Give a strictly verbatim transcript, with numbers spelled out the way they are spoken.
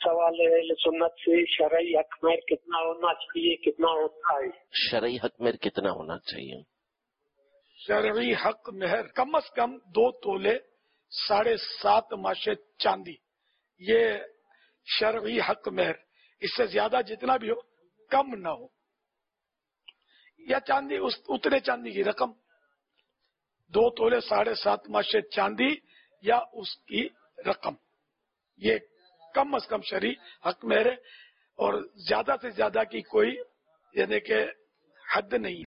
सवाल है सुन्नत से शरई हक में कितना होना चाहिए, कितना होता है? शरई हक में कितना होना चाहिए? शरई हक मेहर कम से कम दो तोले साढ़े सात माशे चांदी, ये शरई हक मेहर। इससे ज्यादा जितना भी हो कम ना हो, या चांदी उस उतने चांदी की रकम, दो तोले साढ़े सात माशे चांदी या उसकी रकम, ये कम से कम शरई हक मेहर है। और ज्यादा से ज्यादा की कोई यानी के हद नहीं।